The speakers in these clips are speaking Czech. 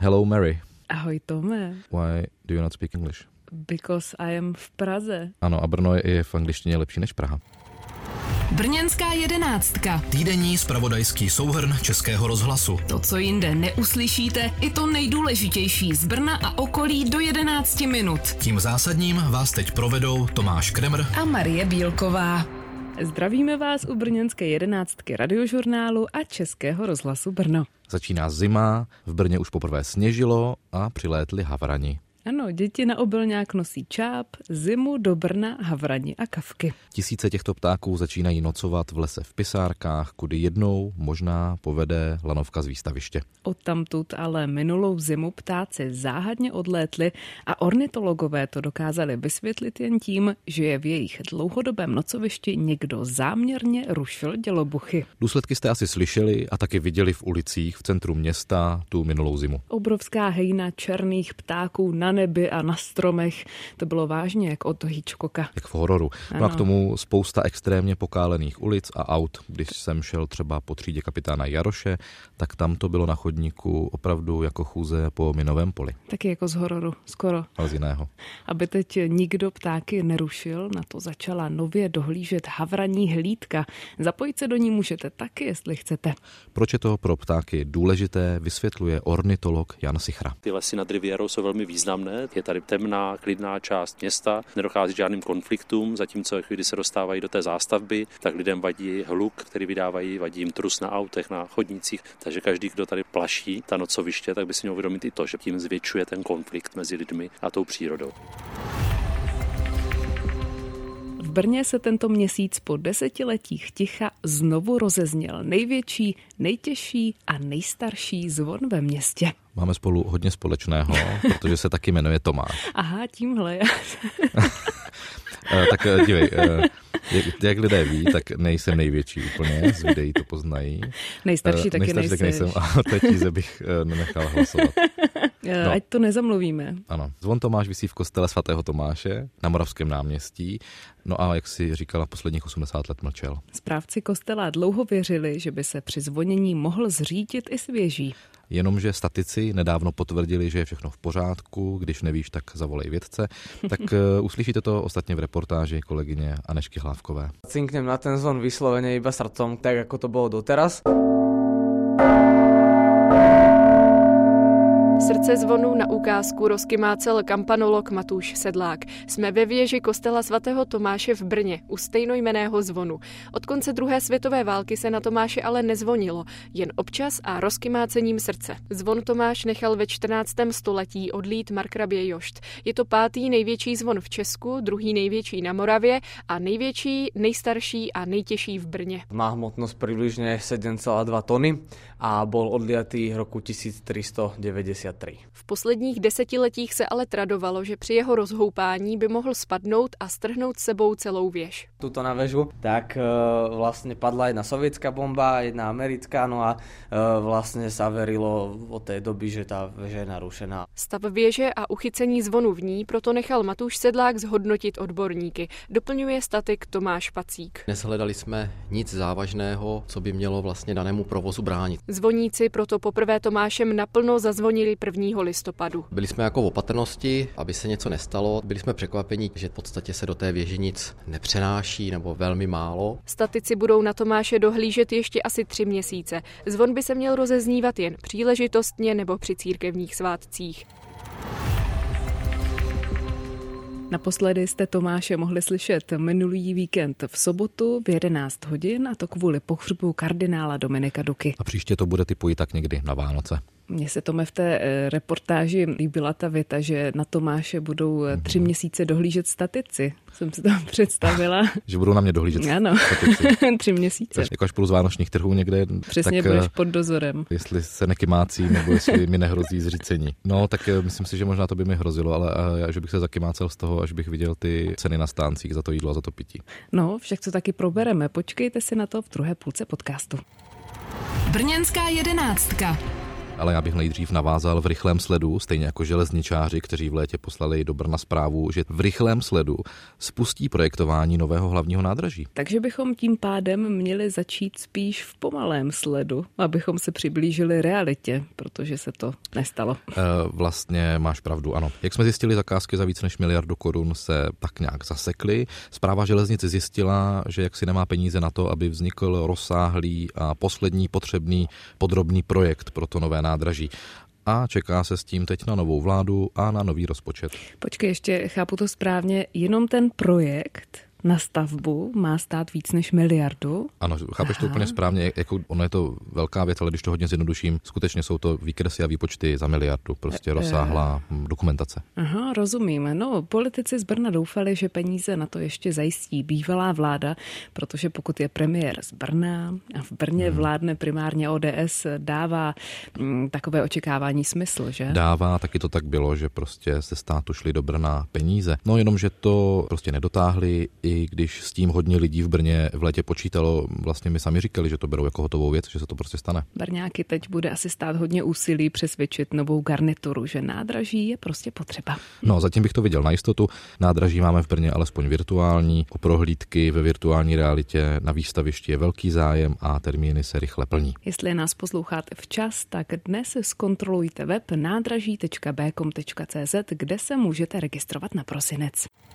Hello Mary. Ahoj Tome. Why do you not speak English? Because I am v Praze. Ano, a Brno je v angličtině lepší než Praha. Brněnská jedenáctka. Týdenní zpravodajský souhrn Českého rozhlasu. To, co jinde neuslyšíte, i to nejdůležitější z Brna a okolí do 11 minut. Tím zásadním vás teď provedou Tomáš Kremr a Marie Bílková. Zdravíme vás u brněnské jedenáctky Radiožurnálu a Českého rozhlasu Brno. Začíná zima, v Brně už poprvé sněžilo a přilétli havrani. Ano, děti na obilňák nosí čáp, zimu do Brna havrani a kavky. Tisíce těchto ptáků začínají nocovat v lese v Pisárkách, kudy jednou možná povede lanovka z výstaviště. Odtamtud ale minulou zimu ptáci záhadně odlétli a ornitologové to dokázali vysvětlit jen tím, že je v jejich dlouhodobém nocovišti někdo záměrně rušil dělobuchy. Důsledky jste asi slyšeli a taky viděli v ulicích v centru města tu minulou zimu. Obrovská hejna černých ptáků na nebi a na stromech. To bylo vážně jak od Hitchcocka. Jak v hororu. Ano. No a k tomu spousta extrémně pokálených ulic a aut. Když jsem šel třeba po třídě kapitána Jaroše, tak tam to bylo na chodníku opravdu jako chůze po minovém poli. Taky jako z hororu, skoro. Ale z jiného. Aby teď nikdo ptáky nerušil, na to začala nově dohlížet havraní hlídka. Zapojit se do ní můžete taky, jestli chcete. Proč je to pro ptáky důležité, vysvětluje ornitolog Jan Sichra. Ty lesy nad Rivierou jsou velmi významné. Je tady temná, klidná část města, nedochází k žádným konfliktům, zatímco když se dostávají do té zástavby, tak lidem vadí hluk, který vydávají, vadí jim trus na autech, na chodnících, takže každý, kdo tady plaší ta nocoviště, tak by si měl uvědomit i to, že tím zvětšuje ten konflikt mezi lidmi a tou přírodou. V Brně se tento měsíc po 10 letích ticha znovu rozezněl největší, nejtěžší a nejstarší zvon ve městě. Máme spolu hodně společného, protože se taky jmenuje Tomáš. Aha, tímhle. Tak dívej, jak lidé ví, tak nejsem největší úplně, z videí to poznají. Nejstarší taky nejsem, a teď bych nenechal hlasovat. No. Ať to nezamluvíme. Ano, zvon Tomáš visí v kostele svatého Tomáše na Moravském náměstí. No a jak si říkala, posledních 80 let mlčel. Správci kostela dlouho věřili, že by se při zvonění mohl zřídit i svěží. Jenomže statici nedávno potvrdili, že je všechno v pořádku, když nevíš, tak zavolej vědce. Tak uslyšíte to ostatně v reportáži kolegyně Anežky Hlávkové. Cinknem na ten zvon vyslovene iba srdcom, tak ako to bolo doteraz. Srdce zvonu na ukázku rozkymácel kampanolog Matúš Sedlák. Jsme ve věži kostela svatého Tomáše v Brně u stejnojmenného zvonu. Od konce druhé světové války se na Tomáše ale nezvonilo, jen občas a rozkymácením srdce. Zvon Tomáš nechal ve 14. století odlít markrabě Jošt. Je to 5. největší zvon v Česku, 2. největší na Moravě a největší, nejstarší a nejtěžší v Brně. Má hmotnosť približne 7,2 tony a bol odliatý v roku 1393. V posledních desetiletích se ale tradovalo, že při jeho rozhoupání by mohl spadnout a strhnout sebou celou věž. Tuto na väžu, tak vlastne padla jedna sovietská bomba, jedna americká, no a vlastne sa verilo od té doby, že tá väža je narušená. Stav věže a uchycení zvonu v ní proto nechal Matúš Sedlák zhodnotit odborníky. Doplňuje statik Tomáš Pacík. Neshledali jsme nic závažného, co by mělo vlastně danému provozu bránit. Zvoníci proto poprvé Tomášem naplno zazvonili 1. listopadu. Byli jsme jako v opatrnosti, aby se něco nestalo. Byli jsme překvapeni, že v podstatě se do té věže nic nepřenáší nebo velmi málo. Statici budou na Tomáše dohlížet ještě asi 3 měsíce. Zvon by se měl rozeznívat jen příležitostně nebo při církevních svátcích. Naposledy jste Tomáše mohli slyšet minulý víkend v sobotu v 11 hodin, a to kvůli pohřbu kardinála Dominika Duky. A příště to bude typuji tak někdy na Vánoce. Mně se Tome v té reportáži líbila ta věta, že na Tomáše budou 3 měsíce dohlížet statici. Jsem si to představila. Že budou na mě dohlížet statici. Ano, 3 měsíce. Jako až půjdu z vánočních trhů někde. Přesně, tak budeš pod dozorem. Jestli se nekymácí, nebo jestli mi nehrozí zřícení. No, tak myslím si, že možná to by mi hrozilo, ale že bych se zakymácel z toho, až bych viděl ty ceny na stáncích za to jídlo a za to pití. No, však to taky probereme. Počkejte si na to v druhé půlce podcastu. Brněnská jedenáctka. Ale já bych nejdřív navázal v rychlém sledu, stejně jako železničáři, kteří v létě poslali do Brna zprávu, že v rychlém sledu spustí projektování nového hlavního nádraží. Takže bychom tím pádem měli začít spíš v pomalém sledu, abychom se přiblížili realitě, protože se to nestalo. Vlastně máš pravdu, ano. Jak jsme zjistili, zakázky za víc než 1 miliardu korun se tak nějak zasekly. Správa železnice zjistila, že jaksi nemá peníze na to, aby vznikl rozsáhlý a poslední potřebný podrobný projekt pro to nové nádraží. A čeká se s tím teď na novou vládu a na nový rozpočet. Počkej, ještě chápu to správně, jenom ten projekt na stavbu má stát víc než 1 miliardu. Ano, chápeš to úplně správně, jako ono je to velká věc, ale když to hodně zjednoduším, skutečně jsou to výkresy a výpočty za 1 miliardu, prostě rozsáhlá dokumentace. Aha, rozumím. No, politici z Brna doufali, že peníze na to ještě zajistí bývalá vláda, protože pokud je premiér z Brna a v Brně vládne primárně ODS, dává takové očekávání smysl, že? Dává, taky to tak bylo, že prostě ze státu šly do Brna peníze. No jenom, že to prostě nedotáhli, i když s tím hodně lidí v Brně v létě počítalo, vlastně mi sami říkali, že to berou jako hotovou věc, že se to prostě stane. Brňáky teď bude asi stát hodně úsilí přesvědčit novou garnituru, že nádraží je prostě potřeba. No, zatím bych to viděl na jistotu. Nádraží máme v Brně alespoň virtuální, o prohlídky ve virtuální realitě na výstavišti je velký zájem a termíny se rychle plní. Jestli nás posloucháte včas, tak dnes zkontrolujte web nádraží.bkom.cz, kde se můžete registrovat na prosinec.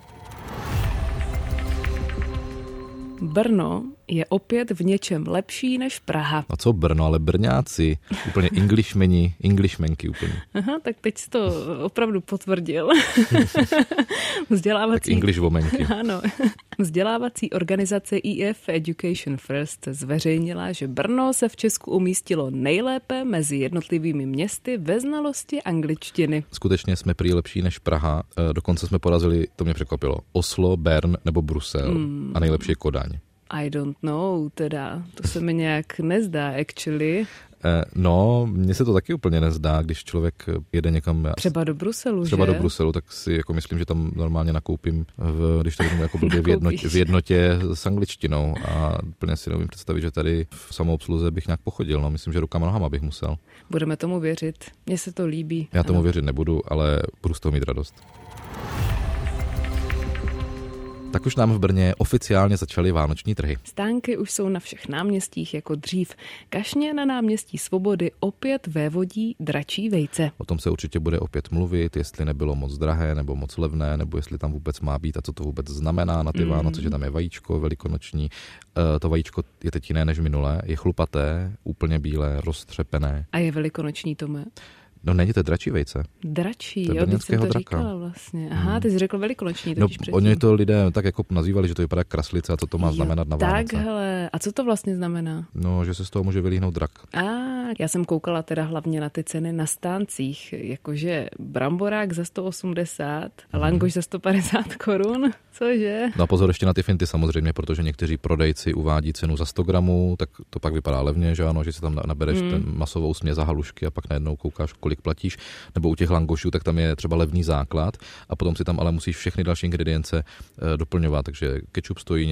Brno je opět v něčem lepší než Praha. A co Brno, ale Brňáci, úplně Englishmenky úplně. Aha, tak teď jsi to opravdu potvrdil. Tak Englishwomenky. Ano. Vzdělávací organizace EF Education First zveřejnila, že Brno se v Česku umístilo nejlépe mezi jednotlivými městy ve znalosti angličtiny. Skutečně jsme prý lepší než Praha, dokonce jsme porazili, to mě překvapilo, Oslo, Bern nebo Brusel a nejlepší je Kodaň. I don't know, teda, to se mi nějak nezdá, actually. No, mně se to taky úplně nezdá, když člověk jede někam. Třeba do Bruselu, Třeba že? do Bruselu, tak si jako myslím, že tam normálně nakoupím, když to jako blbě v jednotě s angličtinou a plně si nevím představit, že tady v samoobsluze bych nějak pochodil. No, myslím, že rukama nohama bych musel. Budeme tomu věřit, mně se to líbí. Já tomu věřit nebudu, ale budu z toho mít radost. Tak už nám v Brně oficiálně začaly vánoční trhy. Stánky už jsou na všech náměstích jako dřív. Kašně na náměstí Svobody opět vévodí dračí vejce. O tom se určitě bude opět mluvit, jestli nebylo moc drahé nebo moc levné, nebo jestli tam vůbec má být a co to vůbec znamená na ty Vánoce, že tam je vajíčko velikonoční. To vajíčko je teď jiné než minulé, je chlupaté, úplně bílé, roztřepené. A je velikonoční, Tome? No není to dračí vejce. Dračí, jo, teď jsem to draka. říkala vlastně. Aha, ty jsi řekl velikonoční, no, předtím. Oni to lidé tak jako nazývali, že to vypadá kraslice a co to má znamenat na Vánoce. Takhle, a co to vlastně znamená? No, že se z toho může vylíhnout drak. Já jsem koukala teda hlavně na ty ceny na stáncích, jakože bramborák za 180, langoš za 150 korun, cože? No a pozor ještě na ty finty samozřejmě, protože někteří prodejci uvádí cenu za 100 gramů, tak to pak vypadá levně, že ano, že si tam nabereš ten masovou směs za halušky a pak najednou koukáš, kolik platíš, nebo u těch langošů, tak tam je třeba levný základ a potom si tam ale musíš všechny další ingredience doplňovat, takže kečup stojí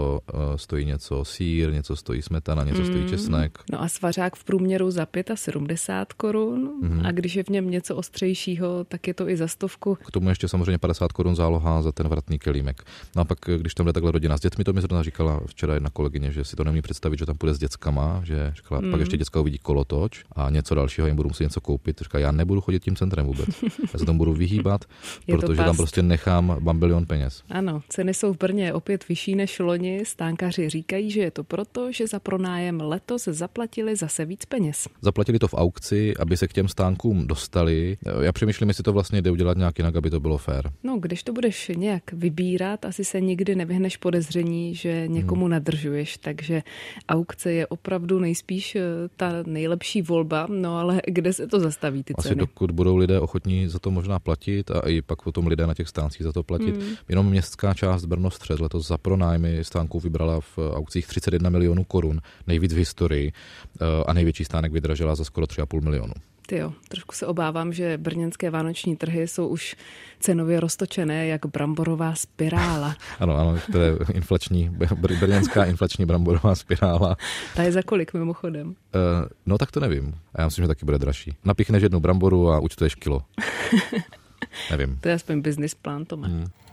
něco, sýr, něco stojí smetana, něco stojí česnek. No a svařák v průměru za 75 korun a když je v něm něco ostřejšího, tak je to i za 100. K tomu ještě samozřejmě 50 korun záloha za ten vratný kelímek. No a pak, když tam jde takhle rodina s dětmi, to mi zrovna říkala včera jedna kolegyně, že si to neumí představit, že tam půjde s dětskama, že říkala, pak ještě děcka uvidí kolotoč a něco dalšího, jim budu muset něco koupit. Říkala, já nebudu chodit tím centrem vůbec. Já se tomu budu vyhýbat, protože tam prostě nechám bambilion peněz. Ano, ceny jsou v Brně opět vyšší než loni. Stánkaři říkají, že je to proto, že za pronájem letos zaplatili zase víc peněz. Zaplatili to v aukci, aby se k těm stánkům dostali. Já přemýšlím, jestli to vlastně jde udělat nějak jinak, aby to bylo fér. No, když to budeš nějak vybírat, asi se nikdy nevyhneš podezření, že někomu nadržuješ, takže aukce je opravdu nejspíš ta nejlepší volba, no ale kde se to zastaví ty ceny? Asi dokud budou lidé ochotní za to možná platit a i pak potom lidé na těch stáncích za to platit. Jenom městská část Brno-Střed letos za pronájmy stánků vybrala v aukcích 31 milionů korun, nejvíc v historii a největší stánek vydražila za skoro 3,5 milionu. Tyjo, trošku se obávám, že brněnské vánoční trhy jsou už cenově roztočené jak bramborová spirála. Ano, to je brněnská inflační bramborová spirála. Ta je za kolik mimochodem? No tak to nevím. Já myslím, že taky bude dražší. Napíchneš jednu bramboru a účtuješ kilo. Nevím. To je aspoň business plán, Tome.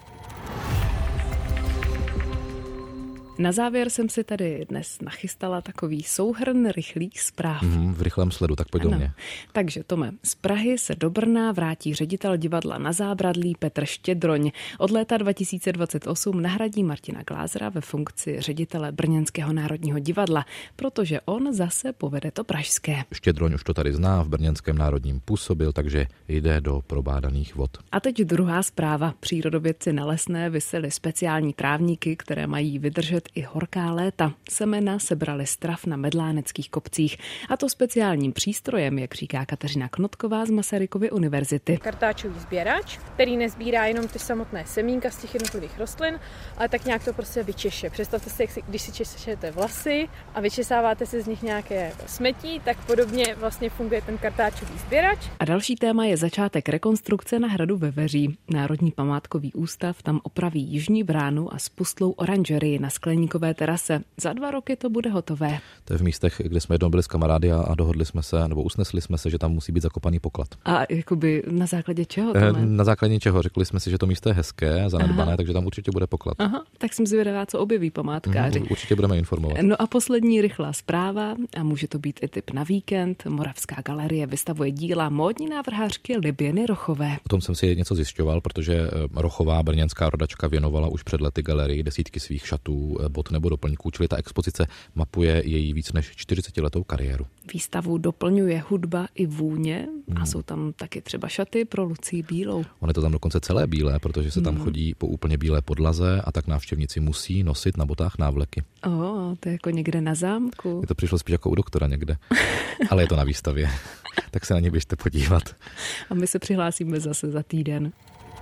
Na závěr jsem si tady dnes nachystala takový souhrn rychlých zpráv. V rychlém sledu, tak pojď do mě. Takže Tome, z Prahy se do Brna vrátí ředitel divadla Na Zábradlí Petr Štědroň. Od léta 2028 nahradí Martina Glázera ve funkci ředitele Brněnského národního divadla, protože on zase povede to pražské. Štědroň už to tady zná, v Brněnském národním působil, takže jde do probádaných vod. A teď druhá zpráva. Přírodovědci na Lesné viseli speciální trávníky, které mají vydržet i horká léta. Semena sebrali strav na medláneckých kopcích. A to speciálním přístrojem, jak říká Kateřina Knotková z Masarykovy univerzity. Kartáčový sběrač, který nezbírá jenom ty samotné semínka z těch jednotlivých rostlin, ale tak nějak to prostě vyčeše. Představte si, když si češete vlasy a vyčesáváte si z nich nějaké smetí, tak podobně vlastně funguje ten kartáčový sběrač. A další téma je začátek rekonstrukce na hradu Veveří. Národní památkový ústav tam opraví jižní bránu a spustlou oranžerii na skleníkové terase. Za 2 roky to bude hotové. To je v místech, kde jsme jednou byli s kamarády a dohodli jsme se, nebo usnesli jsme se, že tam musí být zakopaný poklad. A jakoby na základě čeho? Na základě čeho? Řekli jsme si, že to místo je hezké, zanedbané, takže tam určitě bude poklad. Aha, tak jsem zvědavá, co objeví památkáři. Určitě budeme informovat. No a poslední rychlá zpráva, a může to být i tip na víkend. Moravská galerie vystavuje díla módní návrhářky Liběny Rochové. O tom jsem si něco zjišťoval, protože Rochová, brněnská rodačka, věnovala už před lety galerii desítky svých šatů, bot nebo doplňků, čili ta expozice mapuje její víc než 40letou kariéru. Výstavu doplňuje hudba i vůně a jsou tam taky třeba šaty pro Lucii Bílou. On je to tam dokonce celé bílé, protože se tam chodí po úplně bílé podlaze a tak návštěvníci musí nosit na botách návleky. To je jako někde na zámku. Je to přišlo spíš jako u doktora někde, ale je to na výstavě, tak se na ně běžte podívat. A my se přihlásíme zase za týden.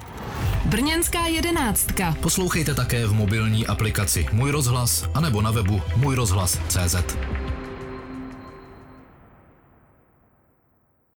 Brněnská 11. Poslouchejte také v mobilní aplikaci Můj rozhlas anebo na webu můjrozhlas.cz.